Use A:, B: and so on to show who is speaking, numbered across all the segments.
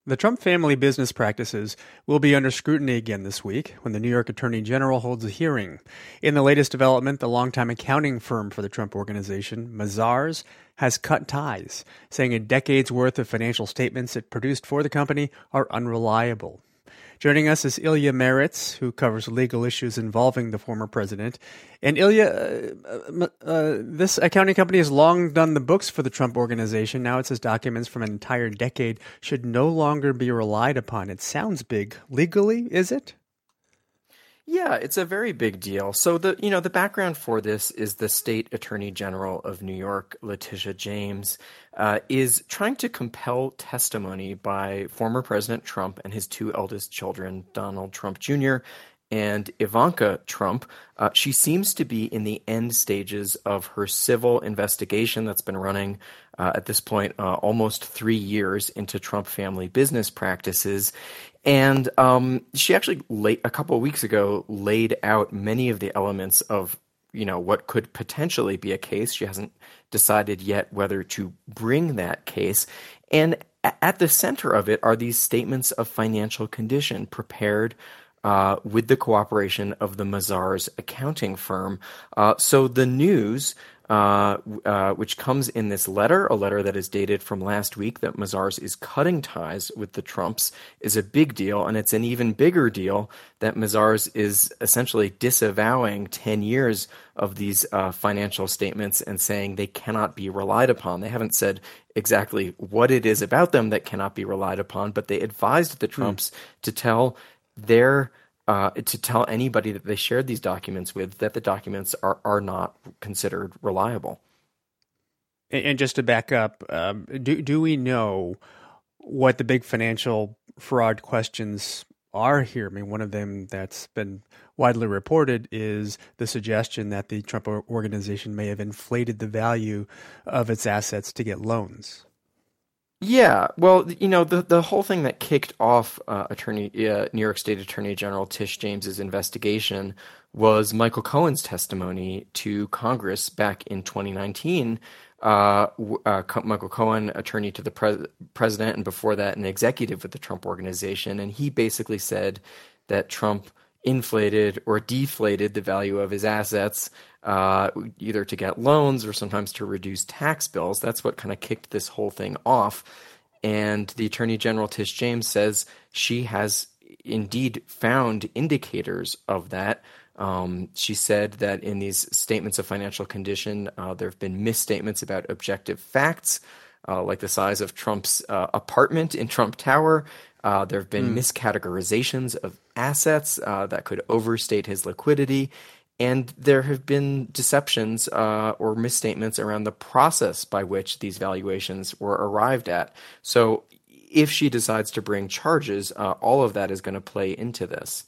A: The Trump family business practices will be under scrutiny again this week when the New York Attorney General holds a hearing. In the latest development, the longtime accounting firm for the Trump Organization, Mazars, has cut ties, saying a decade's worth of financial statements it produced for the company are unreliable. Joining us is Ilya Marritz, who covers legal issues involving the former president. And Ilya, this accounting company has long done the books for the Trump Organization. Now it says documents from an entire decade should no longer be relied upon. It sounds big. Legally, is it?
B: Yeah, it's a very big deal. So the background for this is the state attorney general of New York, Letitia James, is trying to compel testimony by former President Trump and his two eldest children, Donald Trump Jr. and Ivanka Trump. She seems to be in the end stages of her civil investigation that's been running at this point almost 3 years into Trump family business practices. And she actually, a couple of weeks ago, laid out many of the elements of, what could potentially be a case. She hasn't decided yet whether to bring that case. And at the center of it are these statements of financial condition prepared with the cooperation of the Mazars accounting firm. So the news, which comes in this letter, a letter that is dated from last week, that Mazars is cutting ties with the Trumps, is a big deal. And it's an even bigger deal that Mazars is essentially disavowing 10 years of these financial statements and saying they cannot be relied upon. They haven't said exactly what it is about them that cannot be relied upon, but they advised the Trumps to tell anybody that they shared these documents with that the documents are not considered reliable.
A: And just to back up, do we know what the big financial fraud questions are here? I mean, one of them that's been widely reported is the suggestion that the Trump Organization may have inflated the value of its assets to get loans.
B: Yeah, well, the whole thing that kicked off New York State Attorney General Tish James's investigation was Michael Cohen's testimony to Congress back in 2019. Michael Cohen, attorney to the president, and before that, an executive with the Trump Organization, and he basically said that Trump inflated or deflated the value of his assets, either to get loans or sometimes to reduce tax bills. That's what kind of kicked this whole thing off. And the Attorney General Tish James says she has indeed found indicators of that. She said that in these statements of financial condition, there have been misstatements about objective facts, like the size of Trump's apartment in Trump Tower. There have been miscategorizations of assets that could overstate his liquidity. And there have been deceptions or misstatements around the process by which these valuations were arrived at. So if she decides to bring charges, all of that is going to play into this.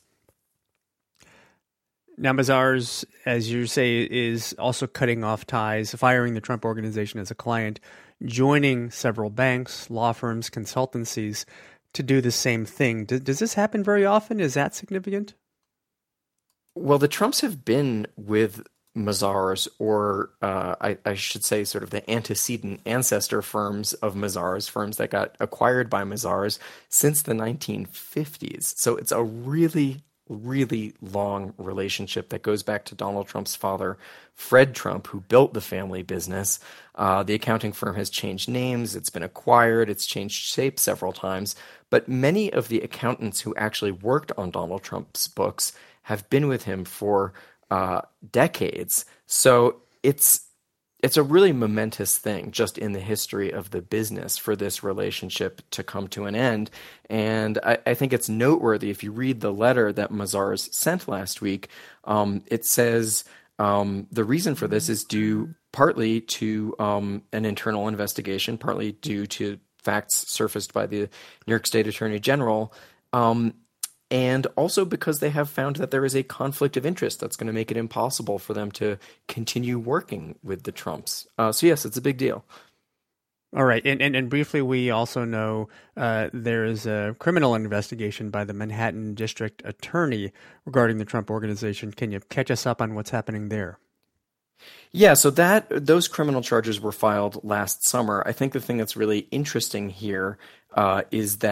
A: Now, Mazars, as you say, is also cutting off ties, firing the Trump Organization as a client, joining several banks, law firms, consultancies to do the same thing. Does this happen very often? Is that significant?
B: Well, the Trumps have been with Mazars, or I should say sort of the antecedent ancestor firms of Mazars, firms that got acquired by Mazars, since the 1950s. So it's a really, really long relationship that goes back to Donald Trump's father, Fred Trump, who built the family business. The accounting firm has changed names, it's been acquired, it's changed shape several times. But many of the accountants who actually worked on Donald Trump's books have been with him for decades. So it's a really momentous thing just in the history of the business for this relationship to come to an end. And I think it's noteworthy if you read the letter that Mazars sent last week. It says the reason for this is due partly to an internal investigation, partly due to facts surfaced by the New York State Attorney General, and also because they have found that there is a conflict of interest that's going to make it impossible for them to continue working with the Trumps. So yes, it's a big deal.
A: All right. And briefly, we also know there is a criminal investigation by the Manhattan District Attorney regarding the Trump Organization. Can you catch us up on what's happening there?
B: Yeah, so those criminal charges were filed last summer. I think the thing that's really interesting here is that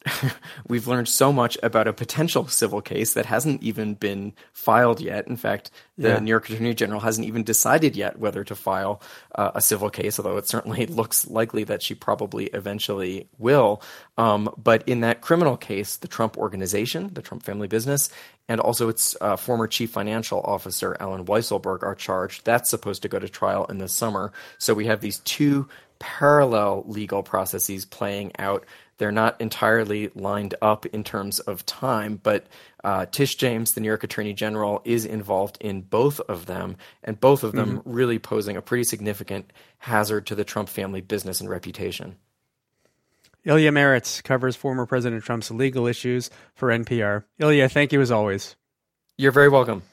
B: we've learned so much about a potential civil case that hasn't even been filed yet. In fact, the New York Attorney General hasn't even decided yet whether to file a civil case, although it certainly looks likely that she probably eventually will. But in that criminal case, the Trump Organization, the Trump family business, and also its former chief financial officer, Allen Weisselberg, are charged. That's supposed to go to trial in the summer. So we have these two parallel legal processes playing out. They're not entirely lined up in terms of time, but Tish James, the New York Attorney General, is involved in both of them, and both of them really posing a pretty significant hazard to the Trump family business and reputation.
A: Ilya Marritz covers former President Trump's legal issues for NPR. Ilya, thank you as always.
B: You're very welcome.